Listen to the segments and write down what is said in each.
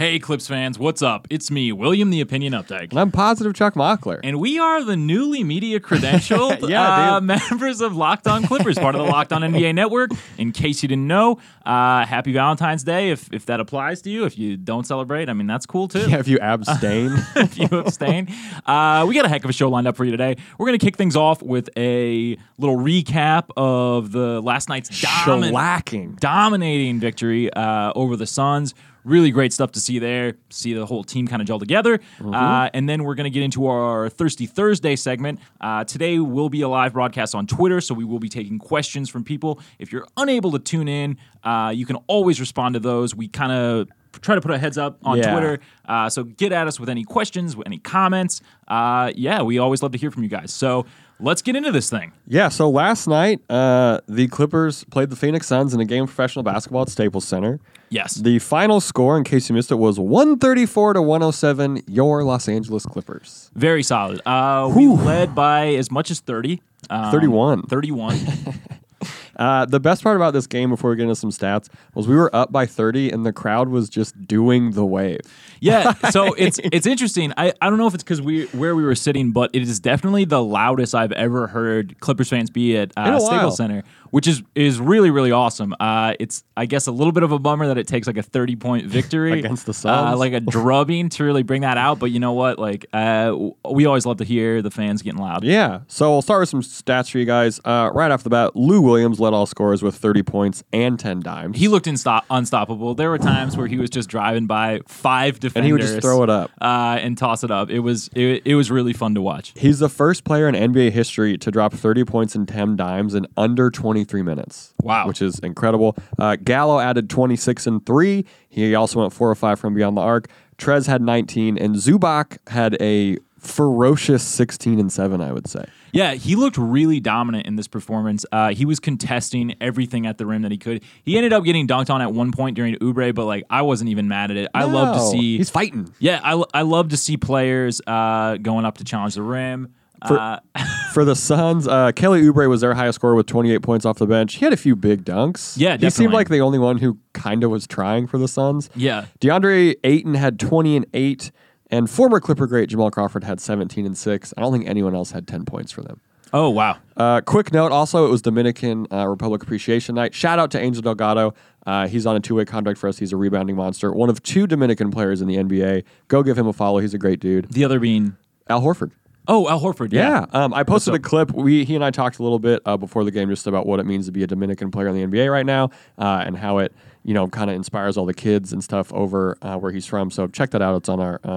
Hey, Clips fans, what's up? It's me, William the Opinion Updike. And I'm Positive Chuck Mockler. And we are the newly media credentialed members of Locked On Clippers, part of the Locked On NBA Network. In case you didn't know, happy Valentine's Day if that applies to you. If you don't celebrate, I mean, that's cool too. Yeah, if you abstain. If you abstain. We got a heck of a show lined up for you today. We're going to kick things off with a little recap of the last night's dominating victory over the Suns. Really great stuff to see there. See the whole team kind of gel together. And then we're going to get into our Thirsty Thursday segment. Today will be a live broadcast on Twitter, so we will be taking questions from people. If you're unable to tune in, you can always respond to those. We kind of try to put a heads up on Twitter. So get at us with any questions, with any comments. We always love to hear from you guys. So let's get into this thing. Yeah, so last night, the Clippers played the Phoenix Suns in a game of professional basketball at Staples Center. Yes. The final score, in case you missed it, was 134-107, your Los Angeles Clippers. Very solid. We led by as much as 30. 31. 31. The best part about this game, before we get into some stats, was we were up by 30 and the crowd was just doing the wave. Yeah, so it's interesting. I don't know if it's because where we were sitting, but it is definitely the loudest I've ever heard Clippers fans be at Staples Center, which is really, really awesome. It's, I guess, a little bit of a bummer that it takes like a 30-point victory against the Suns, like a drubbing to really bring that out. But you know what? Like we always love to hear the fans getting loud. Yeah, so we'll start with some stats for you guys. Right off the bat, Lou Williams led all scorers with 30 points and 10 dimes. He looked unstoppable. There were times where he was just driving by 5 defenders. And he would just throw it up. And toss it up. It was really fun to watch. He's the first player in NBA history to drop 30 points and 10 dimes in under 23 minutes. Wow. Which is incredible. Gallo added 26 and 3. He also went 4 or 5 from beyond the arc. Trez had 19, and Zubac had a ferocious 16 and 7, I would say. Yeah, he looked really dominant in this performance. He was contesting everything at the rim that he could. He ended up getting dunked on at one point during Oubre, but like I wasn't even mad at it. I love to see he's fighting. Yeah, I love to see players going up to challenge the rim. For the Suns, Kelly Oubre was their highest scorer with 28 points off the bench. He had a few big dunks. Yeah, definitely. He seemed like the only one who kind of was trying for the Suns. Yeah. DeAndre Ayton had 20 and 8, and former Clipper great Jamal Crawford had 17 and 6. I don't think anyone else had 10 points for them. Oh, wow. Quick note, also, it was Dominican Republic Appreciation Night. Shout out to Angel Delgado. He's on a 2-way contract for us. He's a rebounding monster. One of 2 Dominican players in the NBA. Go give him a follow. He's a great dude. The other being? Al Horford. Oh, Al Horford, yeah. I posted a clip. He and I talked a little bit before the game just about what it means to be a Dominican player in the NBA right now, and how it, kind of inspires all the kids and stuff over where he's from. So check that out. It's on our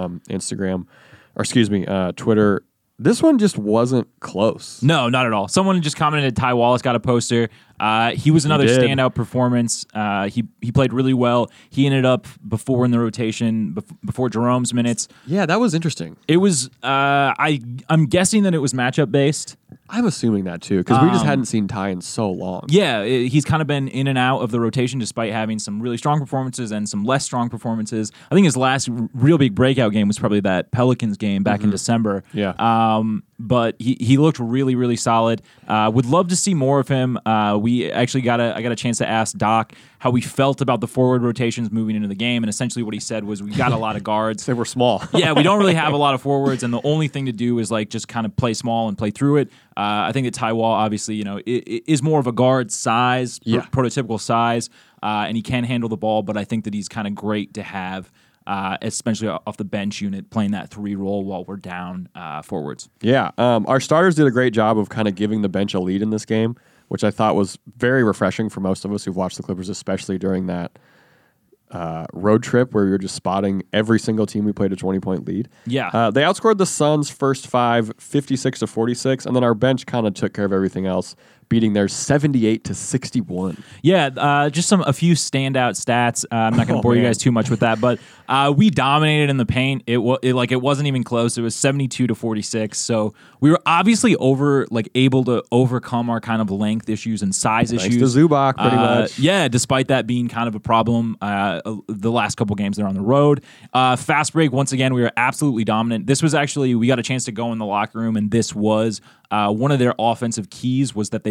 Twitter. This one just wasn't close. No, not at all. Someone just commented Ty Wallace got a poster. He was another standout performance. He played really well. He ended up before in the rotation, before Jerome's minutes. Yeah, that was interesting. It was, I'm guessing that it was matchup based. I'm assuming that too, because we just hadn't seen Ty in so long. Yeah, he's kind of been in and out of the rotation despite having some really strong performances and some less strong performances. I think his last real big breakout game was probably that Pelicans game back in December. Yeah. But he looked really, really solid. Would love to see more of him. We actually I got a chance to ask Doc how we felt about the forward rotations moving into the game, and essentially what he said was we got a lot of guards. They were small. Yeah, we don't really have a lot of forwards, and the only thing to do is like just kind of play small and play through it. I think that Ty Wall obviously is more of a guard size, prototypical size, and he can handle the ball, but I think that he's kind of great to have. Especially off the bench unit, playing that 3 role while we're down forwards. Yeah, our starters did a great job of kind of giving the bench a lead in this game, which I thought was very refreshing for most of us who've watched the Clippers, especially during that road trip where we were just spotting every single team we played a 20-point lead. Yeah. They outscored the Suns first 5, 56-46, and then our bench kind of took care of everything else, beating theirs 78-61. Yeah, just a few standout stats. I'm not going to bore you guys too much with that, but we dominated in the paint. It wasn't even close. It was 72-46. So we were obviously able to overcome our kind of length issues and size issues. Thanks to Zubac, pretty much. Yeah, despite that being kind of a problem the last couple games they're on the road. Fast break, once again, we were absolutely dominant. We got a chance to go in the locker room, and this was one of their offensive keys was that they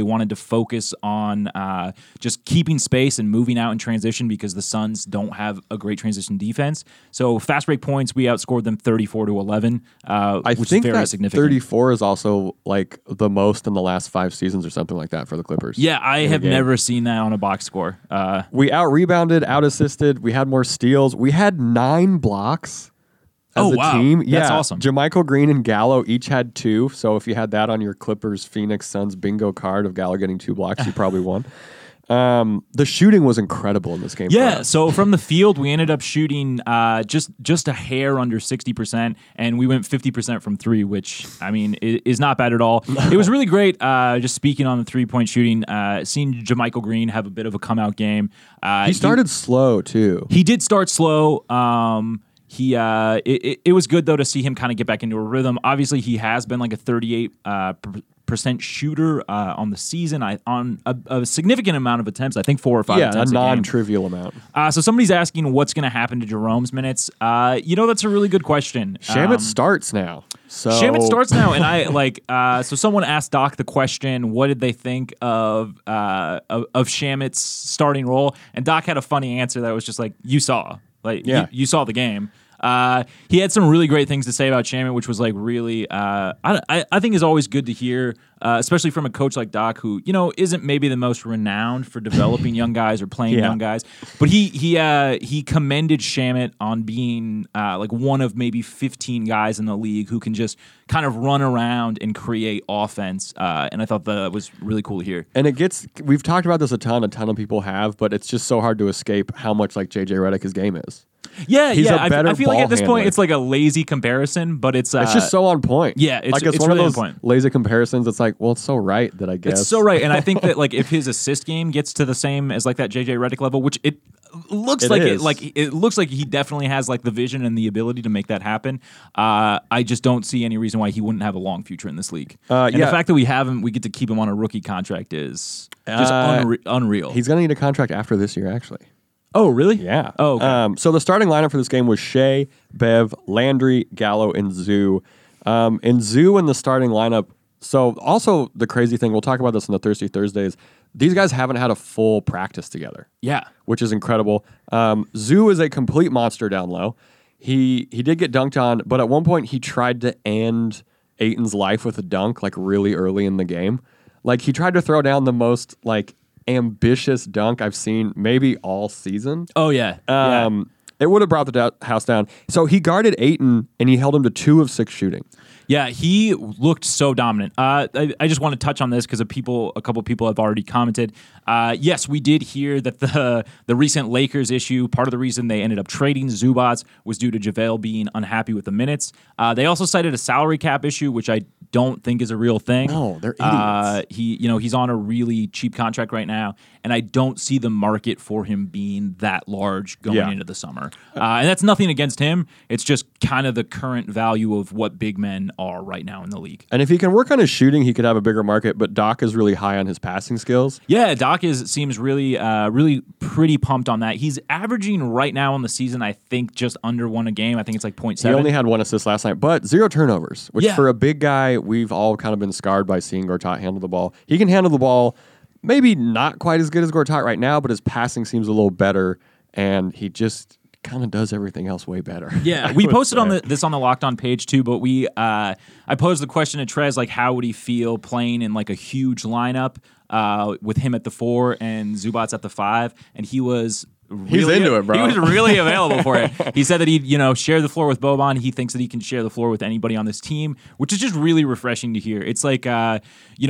wanted to focus on just keeping space and moving out in transition because the Suns don't have a great transition defense. So fast break points, we outscored them 34-11, which is very significant. 34 is also like the most in the last 5 seasons or something like that for the Clippers. Yeah, I have never seen that on a box score. We out-rebounded, out-assisted. We had more steals. We had 9 blocks as a team. That's awesome. JaMychal Green and Gallo each had 2. So if you had that on your Clippers Phoenix Suns bingo card of Gallo getting 2 blocks, you probably won. The shooting was incredible in this game. Yeah, so from the field, we ended up shooting just a hair under 60%, and we went 50% from 3, which, I mean, is not bad at all. It was really great, just speaking on the three-point shooting, seeing JaMychal Green have a bit of a come-out game. He started slow, too. He did start slow. It was good, though, to see him kind of get back into a rhythm. Obviously, he has been like a 38% shooter on the season, on a significant amount of attempts. I think 4 or 5 attempts. Yeah, a non-trivial amount. So somebody's asking what's going to happen to Jerome's minutes. That's a really good question. Shamet starts now. Shamet starts now, and I so someone asked Doc the question, what did they think of Shamet's starting role? And Doc had a funny answer that was just like, you saw. You saw the game. He had some really great things to say about Shamet, which was like really, I think is always good to hear, especially from a coach like Doc, who isn't maybe the most renowned for developing young guys or playing young guys, but he commended Shamet on being like one of maybe 15 guys in the league who can just kind of run around and create offense, and I thought that was really cool to hear. And we've talked about this a ton of people have, but it's just so hard to escape how much like JJ Redick his game is. Yeah, he's a better I feel like at this handler. point it's like a lazy comparison, but it's just so on point. Yeah, it's one really of those on point. lazy comparisons. It's like, well, it's so right that I guess it's so right, and I think that like if his assist game gets to the same as like that JJ Redick level, which it looks like he definitely has like the vision and the ability to make that happen. I just don't see any reason why he wouldn't have a long future in this league. And the fact that we get to keep him on a rookie contract is just unreal. He's going to need a contract after this year, actually. Oh, really? Yeah. Oh, okay. So the starting lineup for this game was Shea, Bev, Landry, Gallo, and Zoo. And Zoo in the starting lineup. So also the crazy thing, we'll talk about this in the Thirsty Thursdays, these guys haven't had a full practice together. Yeah. Which is incredible. Zoo is a complete monster down low. He did get dunked on, but at one point he tried to end Ayton's life with a dunk like really early in the game. Like he tried to throw down the most like ambitious dunk I've seen maybe all season. Oh, yeah. It would have brought the house down. So he guarded Ayton, and he held him to 2 of 6 shooting. Yeah, he looked so dominant. I just want to touch on this because a couple people have already commented. Yes, we did hear that the recent Lakers issue, part of the reason they ended up trading Zubac was due to JaVale being unhappy with the minutes. They also cited a salary cap issue, which I don't think is a real thing. No, they're idiots. He's on a really cheap contract right now, and I don't see the market for him being that large going into the summer. And that's nothing against him. It's just kind of the current value of what big men are right now in the league. And if he can work on his shooting, he could have a bigger market, but Doc is really high on his passing skills. Yeah, Doc seems really pretty pumped on that. He's averaging right now on the season, I think, just under 1 a game. I think it's like 0.7. He only had 1 assist last night, but 0 turnovers, which for a big guy, we've all kind of been scarred by seeing Gortat handle the ball. He can handle the ball, maybe not quite as good as Gortat right now, but his passing seems a little better, and he just kind of does everything else way better. Yeah, we posted on this on the Locked On page too, but I posed the question to Trez, like, how would he feel playing in like a huge lineup with him at the 4 and Zubac at the 5, and he was he's into it, bro. He was really available for it. He said that he'd share the floor with Boban. He thinks that he can share the floor with anybody on this team, which is just really refreshing to hear. It's like I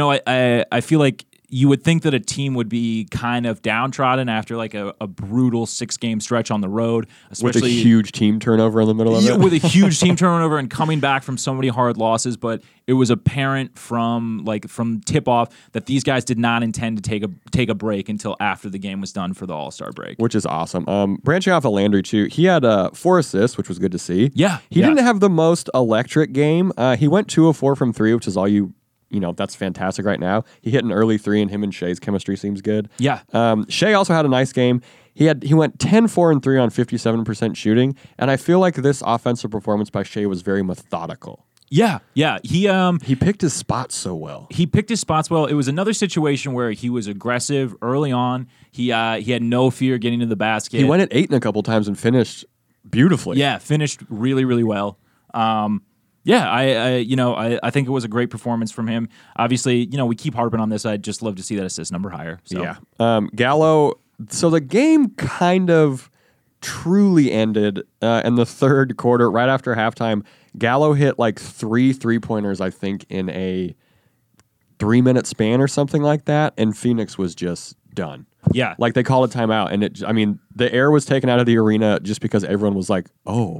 feel like you would think that a team would be kind of downtrodden after like a brutal 6-game stretch on the road, especially with a huge team turnover in the middle of it. With a huge team turnover and coming back from so many hard losses, but it was apparent from tip-off that these guys did not intend to take a break until after the game was done for the All-Star break. Which is awesome. Branching off of Landry, too, he had 4 assists, which was good to see. Yeah. He didn't have the most electric game. He went 2 of 4 from 3, which is all that's fantastic right now. He hit an early 3, and him and Shea's chemistry seems good. Yeah. Shea also had a nice game. He went 10, 4, and 3 on 57% shooting, and I feel like this offensive performance by Shea was very methodical. Yeah. He picked his spots so well. He picked his spots well. It was another situation where he was aggressive early on. He had no fear getting to the basket. He went at 8 a couple times and finished beautifully. Yeah, finished really, really well. I think it was a great performance from him. Obviously, we keep harping on this. I'd just love to see that assist number higher. So. Yeah. Gallo, so the game kind of truly ended in the third quarter, right after halftime. Gallo hit like 3 3-pointers, I think, in a 3-minute span or something like that, and Phoenix was just done. Yeah. Like they called a timeout, and the air was taken out of the arena just because everyone was like, oh,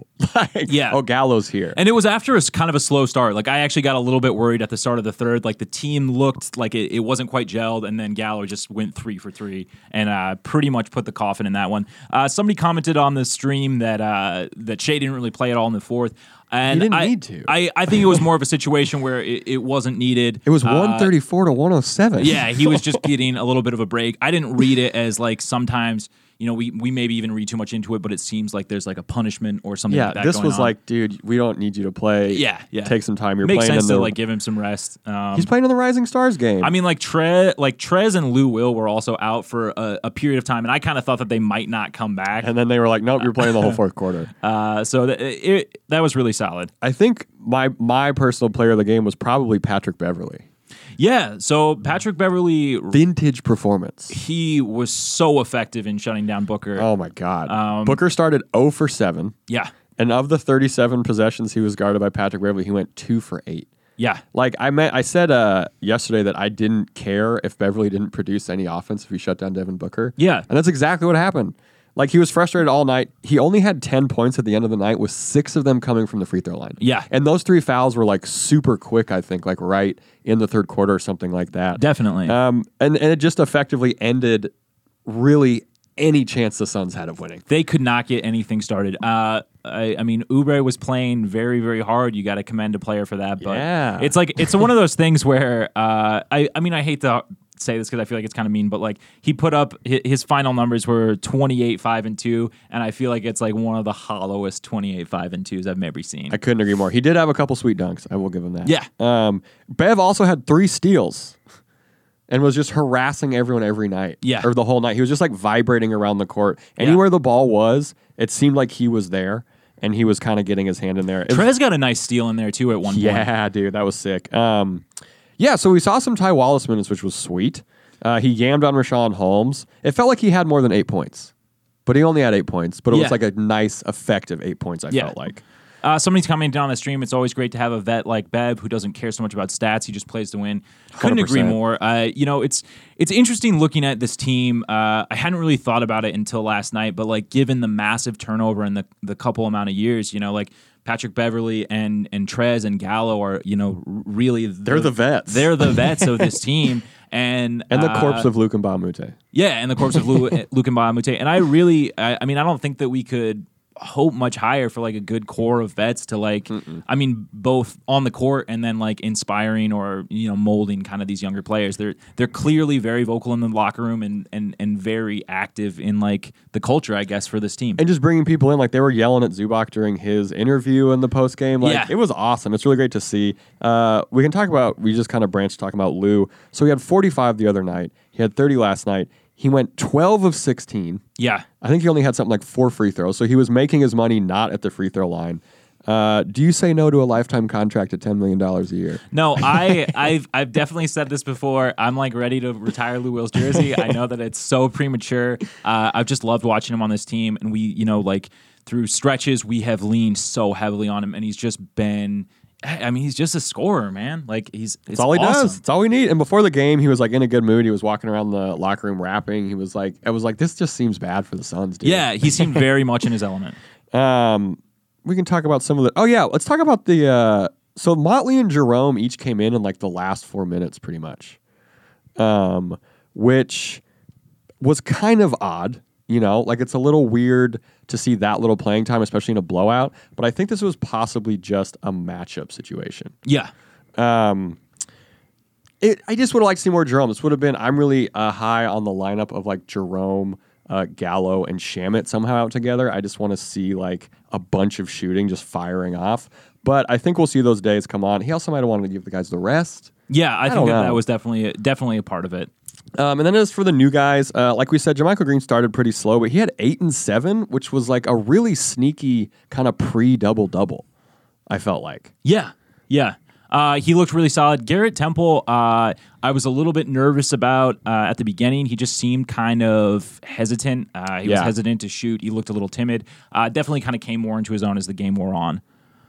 Gallo's here. And it was after kind of a slow start. Like I actually got a little bit worried at the start of the third. Like the team looked like it wasn't quite gelled, and then Gallo just went 3 for 3 and pretty much put the coffin in that one. Somebody commented on the stream that Shea didn't really play at all in the fourth. And he didn't need to. I think it was more of a situation where it wasn't needed. It was 134 to 107. Yeah, he was just getting a little bit of a break. I didn't read it as like sometimes, we maybe even read too much into it, but it seems like there's like a punishment or something like that. This was on. like, dude, we don't need you to play. Yeah. Take some time. You're Makes playing sense to like give him some rest. He's playing in the Rising Stars game. I mean, like Trez and Lou Will were also out for a period of time, and I kind of thought that they might not come back. And then they were like, nope, you're playing the whole fourth quarter. So that was really solid. I think my personal player of the game was probably Patrick Beverley. Yeah, so Patrick Beverley, vintage performance. He was so effective in shutting down Booker. Oh my God. Booker started 0 for 7. Yeah. And of the 37 possessions he was guarded by Patrick Beverley, he went 2 for 8. Yeah. Like I said yesterday that I didn't care if Beverley didn't produce any offense if he shut down Devin Booker. Yeah. And that's exactly what happened. Like, he was frustrated all night. He only had 10 points at the end of the night, with 6 of them coming from the free throw line. Yeah. And those 3 fouls were, like, super quick, I think, like, right in the third quarter or something like that. Definitely. And it just effectively ended really any chance the Suns had of winning. They could not get anything started. I mean, Oubre was playing very, very hard. You got to commend a player for that. But yeah. It's one of those things where, I hate to say this because I feel like it's kind of mean, but like he put up his final numbers were 28, 5, and 2, and I feel like it's like one of the hollowest 28, 5, and 2s I've ever seen. I couldn't agree more. He did have a couple sweet dunks. I will give him that. Yeah. Bev also had 3 steals and was just harassing everyone every night. Yeah. Or the whole night. He was just like vibrating around the court. Anywhere the ball was, it seemed like he was there, and he was kind of getting his hand in there. Trez got a nice steal in there too at one point. Yeah, dude, that was sick. Yeah, so we saw some Ty Wallace minutes, which was sweet. He yammed on Rashawn Holmes. It felt like he had more than 8 points, but he only had 8 points. But it was like a nice, effective 8 points, I felt like. Somebody's commenting on the stream. It's always great to have a vet like Bev who doesn't care so much about stats. He just plays to win. Couldn't 100%. agree more. It's interesting looking at this team. I hadn't really thought about it until last night, but like given the massive turnover in the couple amount of years, like Patrick Beverley and Trez and Gallo are, really they're the vets. They're the vets of this team. And the corpse of Luke Mbamute. Yeah, and the corpse of Luke Mbamute. And I really, I don't think that we could hope much higher for like a good core of vets to like, both on the court and then like inspiring or, molding kind of these younger players. They're clearly very vocal in the locker room and very active in like the culture, I guess, for this team. And just bringing people in, like they were yelling at Zubac during his interview in the post game. Like, it was awesome. It's really great to see. We just kind of branched talking about Lou. So he had 45 the other night. He had 30 last night. He went 12 of 16. Yeah. I think he only had something like 4 free throws. So he was making his money not at the free throw line. Do you say no to a lifetime contract at $10 million a year? No, I've definitely said this before. I'm like ready to retire Lou Will's jersey. I know that it's so premature. I've just loved watching him on this team. And we, like through stretches, we have leaned so heavily on him. And he's just been... he's just a scorer, man. Like it's all he awesome. does. It's all we need. And before the game, he was like in a good mood. He was walking around the locker room rapping. I was like, this just seems bad for the Suns, dude. Yeah, he seemed very much in his element. We can talk about some of the. Oh yeah, let's talk about the. So Motley and Jerome each came in like the last 4 minutes, pretty much, which was kind of odd. Like it's a little weird to see that little playing time, especially in a blowout. But I think this was possibly just a matchup situation. Yeah. I just would have liked to see more Jerome. This would have been, I'm really high on the lineup of like Jerome, Gallo, and Shamet somehow out together. I just want to see like a bunch of shooting just firing off. But I think we'll see those days come on. He also might have wanted to give the guys the rest. Yeah, I think don't know. that was definitely a part of it. And then as for the new guys, like we said, JaMychal Green started pretty slow, but he had 8 and 7, which was like a really sneaky kind of pre-double-double, I felt like. Yeah. He looked really solid. Garrett Temple, I was a little bit nervous about at the beginning. He just seemed kind of hesitant. He was hesitant to shoot. He looked a little timid. Definitely kind of came more into his own as the game wore on.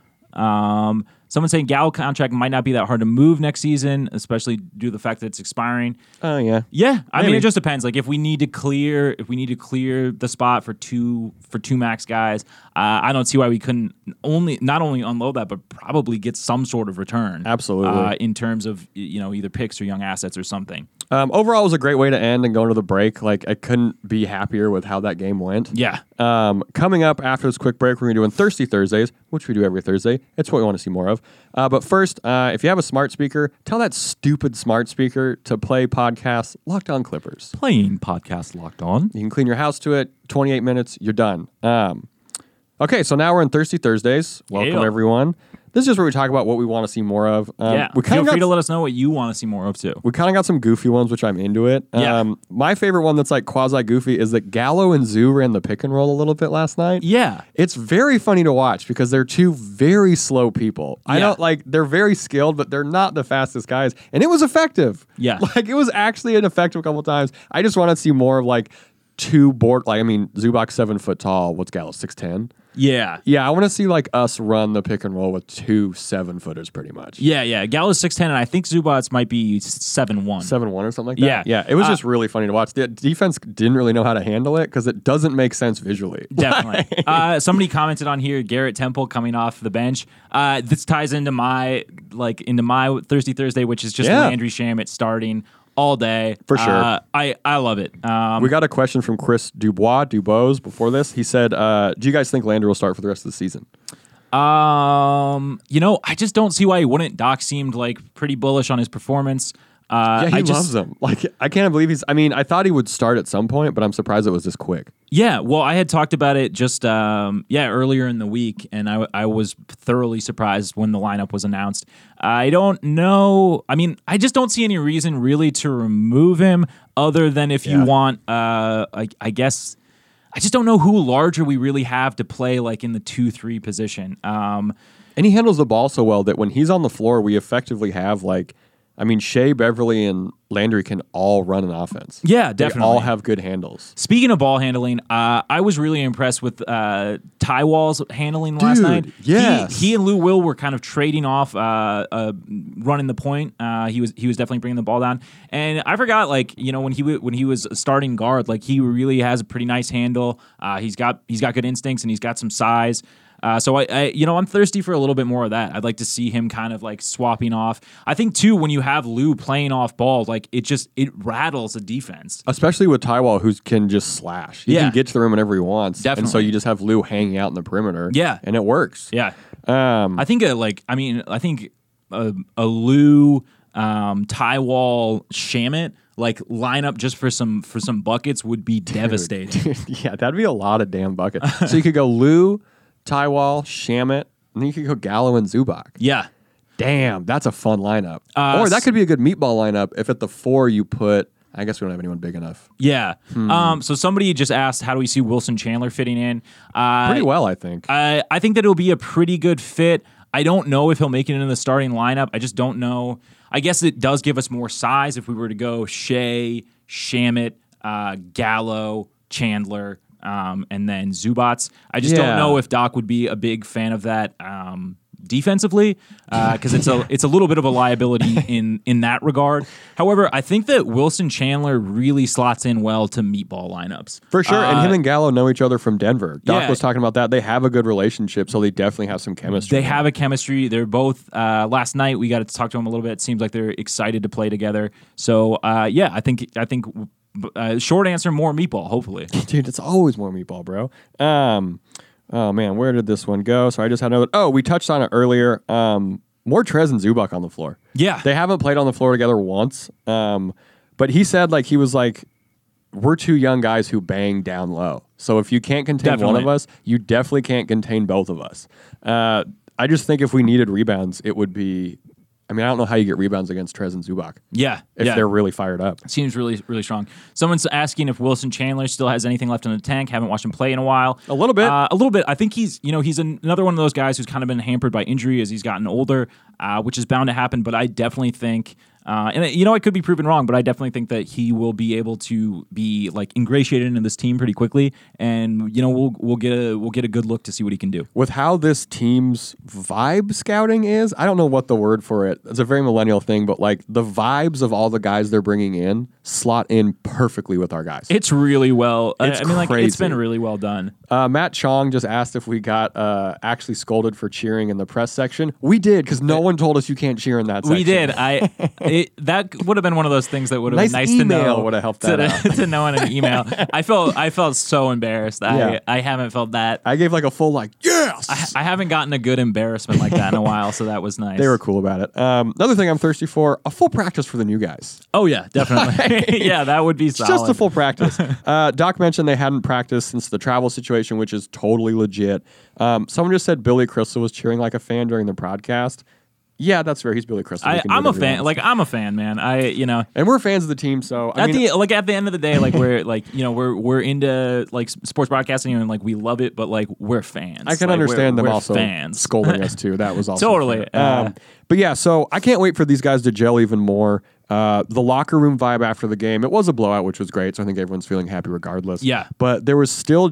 Someone saying Gallo contract might not be that hard to move next season, especially due to the fact that it's expiring. Oh yeah. Yeah, I mean it just depends. Like if we need to clear the spot for two max guys, I don't see why we couldn't not only unload that, but probably get some sort of return. Absolutely. In terms of either picks or young assets or something. Overall, it was a great way to end and go into the break. Like I couldn't be happier with how that game went. Yeah. Coming up after this quick break, we're going to be doing Thirsty Thursdays, which we do every Thursday. It's what we want to see more of. But first, if you have a smart speaker, tell that stupid smart speaker to play podcast Locked On Clippers. Playing podcast Locked On. You can clean your house to it. 28 minutes, you're done. Okay, so now we're in Thirsty Thursdays. Welcome, everyone. This is just where we talk about what we want to see more of. Feel free to let us know what you want to see more of, too. We kind of got some goofy ones, which I'm into it. My favorite one that's like quasi-goofy is that Gallo and Zoo ran the pick and roll a little bit last night. Yeah. It's very funny to watch because they're two very slow people. I don't they're very skilled, but they're not the fastest guys. And it was effective. Yeah. Like, it was actually an effective couple times. I just want to see more of like two board, Zubac 7 foot tall. What's Gallo, 6'10"? Yeah. Yeah, I want to see like us run the pick and roll with 2 7-footers pretty much. Yeah. Gallo's 6'10", and I think Zubac's might be 7'1". 7'1" or something like that? Yeah. It was just really funny to watch. The defense didn't really know how to handle it because it doesn't make sense visually. Definitely. Somebody commented on here, Garrett Temple coming off the bench. This ties into my Thirsty Thursday, which is just Landry Shamet starting all day. For sure. I love it. We got a question from Chris Dubose before this. He said, do you guys think Landry will start for the rest of the season? I just don't see why he wouldn't. Doc seemed like pretty bullish on his performance. He loves him. Like, I can't believe I thought he would start at some point, but I'm surprised it was this quick. Yeah, well, I had talked about it just earlier in the week, and I was thoroughly surprised when the lineup was announced. I don't know. I mean, I just don't see any reason really to remove him other than if you want, I guess. I just don't know who larger we really have to play like in the 2-3 position. And he handles the ball so well that when he's on the floor, we effectively have Shea, Beverly, and Landry can all run an offense. Yeah, definitely. They all have good handles. Speaking of ball handling, I was really impressed with Tywall's handling last night. Yes. He and Lou Will were kind of trading off running the point. He was definitely bringing the ball down. And I forgot, when he was starting guard, he really has a pretty nice handle. He's got good instincts and he's got some size. So I'm thirsty for a little bit more of that. I'd like to see him kind of swapping off. I think too, when you have Lou playing off ball, it rattles a defense. Especially with Tywall, who can just slash. He can get to the rim whenever he wants. Definitely. And so you just have Lou hanging out in the perimeter. Yeah. And it works. Yeah. I think a Lou, Tywall, Shamet line up just for some buckets would be devastating. Yeah, that'd be a lot of damn buckets. So you could go Lou, Tywall, Shamet, and then you could go Gallo and Zubac. Yeah. Damn, that's a fun lineup. Or that could be a good meatball lineup if at the 4 you put, I guess we don't have anyone big enough. Yeah. So somebody just asked, how do we see Wilson Chandler fitting in? Pretty well, I think. I think that it'll be a pretty good fit. I don't know if he'll make it into the starting lineup. I just don't know. I guess it does give us more size if we were to go Shea, Shamet, Gallo, Chandler, and then Zubats. I just don't know if Doc would be a big fan of that defensively because it's a little bit of a liability in that regard. However, I think that Wilson Chandler really slots in well to meatball lineups. For sure, and him and Gallo know each other from Denver. Doc was talking about that. They have a good relationship, so they definitely have some chemistry. They have a chemistry. They're both, last night we got to talk to them a little bit. It seems like they're excited to play together. So, I think short answer, more meatball, hopefully. Dude, it's always more meatball, bro. Oh, man, where did this one go? So I just had another... Oh, we touched on it earlier. More Trez and Zubac on the floor. Yeah. They haven't played on the floor together once. But he said, we're two young guys who bang down low. So if you can't contain one of us, you definitely can't contain both of us. I just think if we needed rebounds, it would be. I mean, I don't know how you get rebounds against Trez and Zubac. Yeah. If they're really fired up. Seems really, really strong. Someone's asking if Wilson Chandler still has anything left in the tank. Haven't watched him play in a while. A little bit. A little bit. I think he's another one of those guys who's kind of been hampered by injury as he's gotten older, which is bound to happen. But I definitely think, and I could be proven wrong, but I definitely think that he will be able to be like ingratiated into this team pretty quickly, and we'll get a good look to see what he can do. With how this team's vibe scouting is, I don't know what the word for it. It's a very millennial thing, but like the vibes of all the guys they're bringing in slot in perfectly with our guys. It's really well. It's like it's been really well done. Matt Chong just asked if we got actually scolded for cheering in the press section. We did, because no one told us you can't cheer in that section. We did. That would have been one of those things that would have been nice to know. Would have helped that out. To know in an email. I felt so embarrassed. I haven't felt that. I gave like a full yes. I haven't gotten a good embarrassment like that in a while, so that was nice. They were cool about it. Another thing I'm thirsty for, a full practice for the new guys. Oh yeah, definitely. Yeah, that would be solid. Just a full practice. Doc mentioned they hadn't practiced since the travel situation, which is totally legit. Someone just said Billy Crystal was cheering like a fan during the broadcast. Yeah, that's fair. He's Billy Crystal. I'm a fan. Like I'm a fan, man. And we're fans of the team. So at the end of the day, like we're into like sports broadcasting and like we love it, but like we're fans. I can understand them we're also fans. scolding us too. That was also totally. But yeah, so I can't wait for these guys to gel even more. The locker room vibe after the game, it was a blowout, which was great. So I think everyone's feeling happy regardless. Yeah. But there was still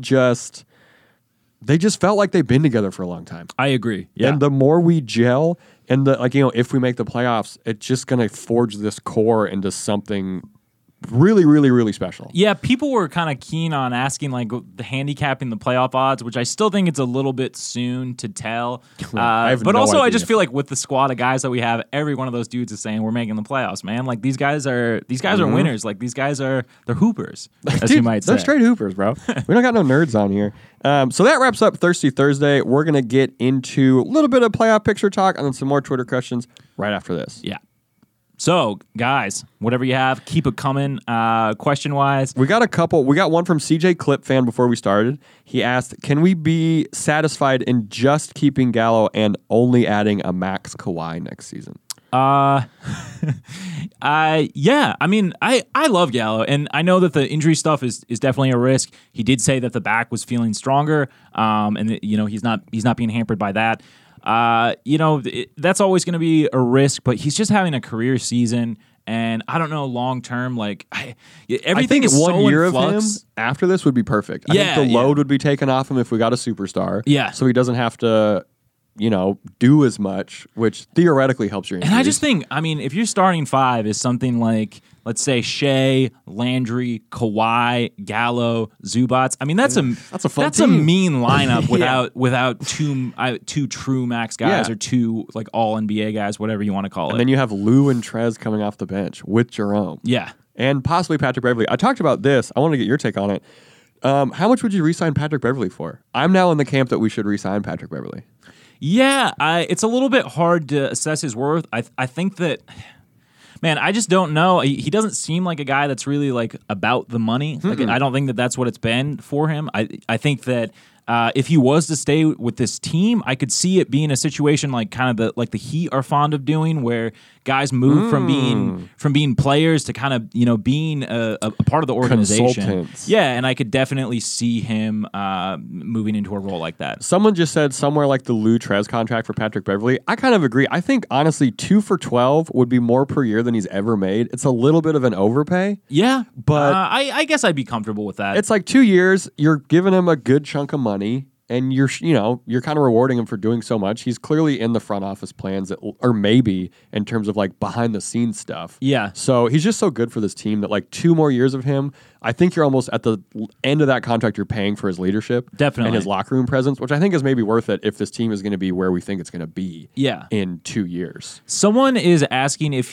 they just felt like they've been together for a long time. I agree. Yeah. And the more we gel, and if we make the playoffs, it's just going to forge this core into something really, really, really special. Yeah, people were kind of keen on asking like the handicapping the playoff odds, which I still think it's a little bit soon to tell. I just feel like with the squad of guys that we have, every one of those dudes is saying we're making the playoffs, man. Like these guys are winners. Like these guys they're hoopers, as you might say. They're straight hoopers, bro. We don't got no nerds on here. So that wraps up Thirsty Thursday. We're gonna get into a little bit of playoff picture talk and then some more Twitter questions right after this. Yeah. So, guys, whatever you have, keep it coming. Question-wise, we got a couple. We got one from CJ Clip fan before we started. He asked, "Can we be satisfied in just keeping Gallo and only adding a max Kawhi next season?" Yeah. I mean, I love Gallo, and I know that the injury stuff is definitely a risk. He did say that the back was feeling stronger, and he's not being hampered by that. That's always going to be a risk, but he's just having a career season, and I don't know long term. Like everything is one so year in of flux. him after this would be perfect. I think the load would be taken off him if we got a superstar. Yeah, so he doesn't have to, do as much, which theoretically helps your injuries. And I just think, if your starting five is something like, let's say Shea, Landry, Kawhi, Gallo, Zubac. That's a mean lineup without two true max guys or two like all NBA guys, whatever you want to call it. And then you have Lou and Trez coming off the bench with Jerome. Yeah, and possibly Patrick Beverley. I talked about this. I want to get your take on it. How much would you re-sign Patrick Beverley for? I'm now in the camp that we should re-sign Patrick Beverley. Yeah, it's a little bit hard to assess his worth. I think that, man, I just don't know. He doesn't seem like a guy that's really like about the money. Like, I don't think that that's what it's been for him. I think that if he was to stay with this team, I could see it being a situation like kind of the Heat are fond of doing, where guys move from being players to kind of being a part of the organization. Consultants. Yeah, and I could definitely see him moving into a role like that. Someone just said somewhere like the Lou Trez contract for Patrick Beverley. I kind of agree. I think honestly, 2 for $12 would be more per year than he's ever made. It's a little bit of an overpay. Yeah, but I guess I'd be comfortable with that. It's like 2 years. You're giving him a good chunk of money, and you're kind of rewarding him for doing so much. He's clearly in the front office plans, or maybe in terms of like behind the scenes stuff. Yeah. So he's just so good for this team that like 2 more years of him, I think you're almost at the end of that contract. You're paying for his leadership, definitely, and his locker room presence, which I think is maybe worth it if this team is going to be where we think it's going to be. Yeah. In 2 years. Someone is asking if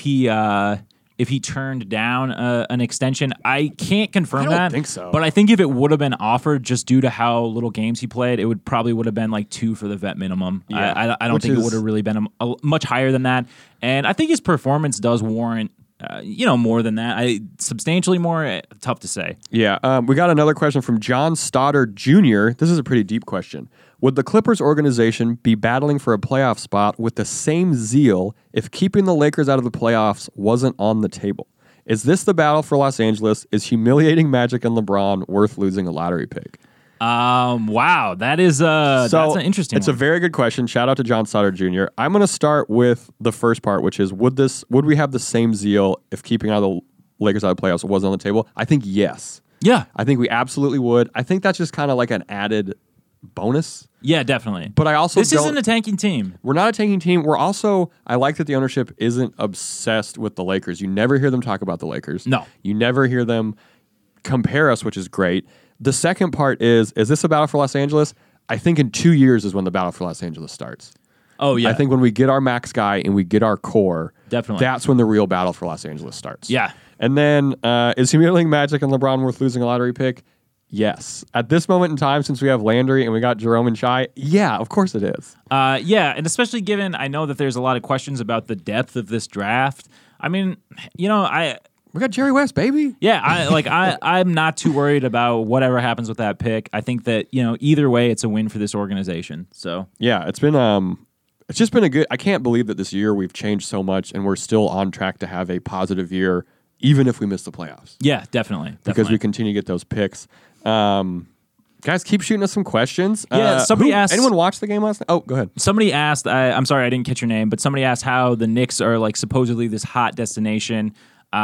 he turned down an extension. I can't confirm that. I don't think so. But I think if it would have been offered just due to how little games he played, it would have been like 2 for the vet minimum. Yeah. I don't think it would have really been much higher than that. And I think his performance does warrant more than that. Substantially more, tough to say. Yeah. We got another question from John Stoddard Jr. This is a pretty deep question. Would the Clippers organization be battling for a playoff spot with the same zeal if keeping the Lakers out of the playoffs wasn't on the table? Is this the battle for Los Angeles? Is humiliating Magic and LeBron worth losing a lottery pick? Wow, that's an interesting It's one. a very good question. Shout out to John Sutter Jr. I'm going to start with the first part, which is would we have the same zeal if keeping out of the Lakers out of the playoffs wasn't on the table? I think yes. Yeah. I think we absolutely would. I think that's just kind of like an added bonus. Yeah, definitely. But I also This isn't a tanking team. We're not a tanking team. We're also, I like that the ownership isn't obsessed with the Lakers. You never hear them talk about the Lakers. No. You never hear them compare us, which is great. The second part is this a battle for Los Angeles? I think in 2 years is when the battle for Los Angeles starts. Oh, yeah. I think when we get our max guy and we get our core, Definitely. that's when the real battle for Los Angeles starts. Yeah. And then is humiliating Magic and LeBron worth losing a lottery pick? Yes. At this moment in time, since we have Landry and we got Jerome and Shai, yeah, of course it is. Yeah, and especially given I know that there's a lot of questions about the depth of this draft. I mean, We got Jerry West, baby. Yeah, I'm not too worried about whatever happens with that pick. I think that, either way it's a win for this organization. So, Yeah, it's just been a good. I can't believe that this year we've changed so much and we're still on track to have a positive year, even if we miss the playoffs. yeah, definitely. Because we continue to get those picks. Guys, keep shooting us some questions. Yeah, somebody asked. Anyone watch the game last night? Oh, go ahead. Somebody asked. I'm sorry, I didn't catch your name, but somebody asked how the Knicks are like supposedly this hot destination.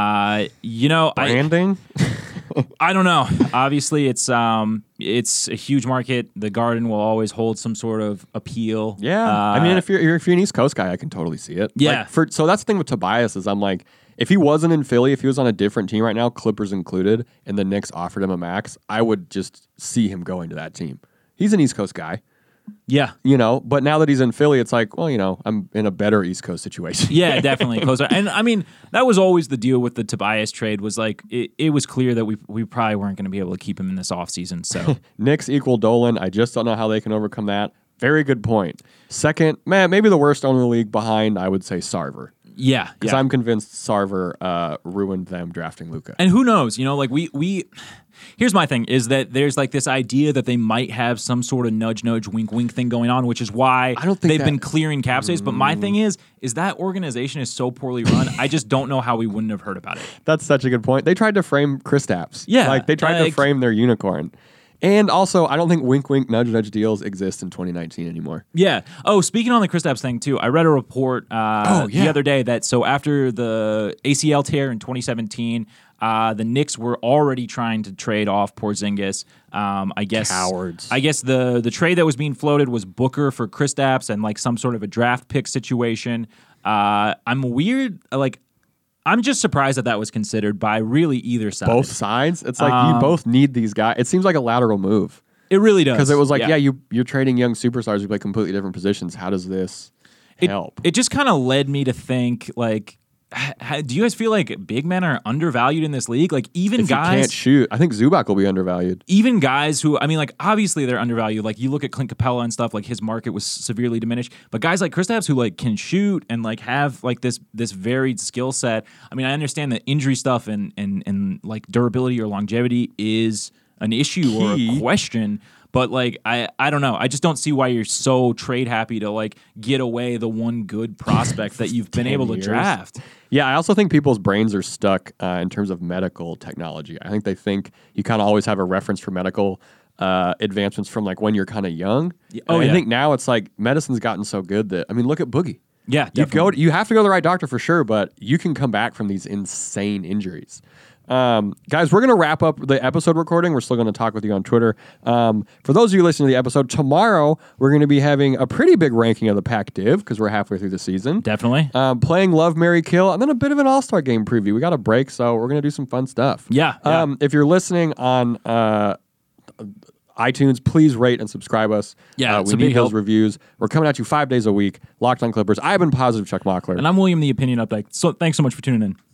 Branding? I don't know. Obviously, it's a huge market. The Garden will always hold some sort of appeal. Yeah. I mean, if you're an East Coast guy, I can totally see it. Yeah. So that's the thing with Tobias is I'm like, if he wasn't in Philly, if he was on a different team right now, Clippers included, and the Knicks offered him a max, I would just see him going to that team. He's an East Coast guy. Yeah. But now that he's in Philly, it's like, well, I'm in a better East Coast situation. Yeah, definitely closer. And I mean, that was always the deal with the Tobias trade was like, it was clear that we probably weren't going to be able to keep him in this offseason. So Knicks equal Dolan. I just don't know how they can overcome that. Very good point. Second, maybe the worst owner in the league behind, I would say Sarver. yeah. Because I'm convinced Sarver ruined them drafting Luka. And who knows, like we here's my thing is that there's like this idea that they might have some sort of nudge, wink, wink thing going on, which is why I don't think they've been clearing cap space. But my thing is that organization is so poorly run. I just don't know how we wouldn't have heard about it. That's such a good point. They tried to frame Kristaps. Yeah, they tried to frame their unicorn. And also, I don't think wink, wink, nudge, nudge deals exist in 2019 anymore. Yeah. Oh, speaking on the Kristaps thing too, I read a report the other day that so after the ACL tear in 2017, the Knicks were already trying to trade off Porzingis. I guess Cowards. I guess the trade that was being floated was Booker for Kristaps and like some sort of a draft pick situation. I'm just surprised that was considered by really either side. Both sides? It's like you both need these guys. It seems like a lateral move. It really does. Because it was like, you're trading young superstars who play completely different positions. How does this help? It just kind of led me to think, like, do you guys feel like big men are undervalued in this league? Like, even If guys you can't shoot, I think Zubac will be undervalued. even guys who, I mean, like, obviously they're undervalued. Like, you look at Clint Capella and stuff, like, his market was severely diminished. But guys like Kristaps who, like, can shoot and, like, have, like, this varied skill set. I mean, I understand that injury stuff and like, durability or longevity is an issue or a question. But, like, I don't know. I just don't see why you're so trade happy to, like, get away the one good prospect that you've been able to draft. Yeah, I also think people's brains are stuck in terms of medical technology. I think they think you kind of always have a reference for medical advancements from, like, when you're kind of young. I think now it's like medicine's gotten so good that, I mean, look at Boogie. Yeah, You have to go to the right doctor for sure, but you can come back from these insane injuries. Guys, we're going to wrap up the episode recording. We're still going to talk with you on Twitter. For those of you listening to the episode, tomorrow we're going to be having a pretty big ranking of the Pac Div because we're halfway through the season. Definitely. Playing Love, Marry, Kill, and then a bit of an All-Star Game preview. We got a break, so we're going to do some fun stuff. Yeah. If you're listening on iTunes, please rate and subscribe us. Yeah, we need those reviews. We're coming at you 5 days a week. Locked on Clippers. I've been Positive Chuck Mockler. And I'm William, the Opinion Update. So thanks so much for tuning in.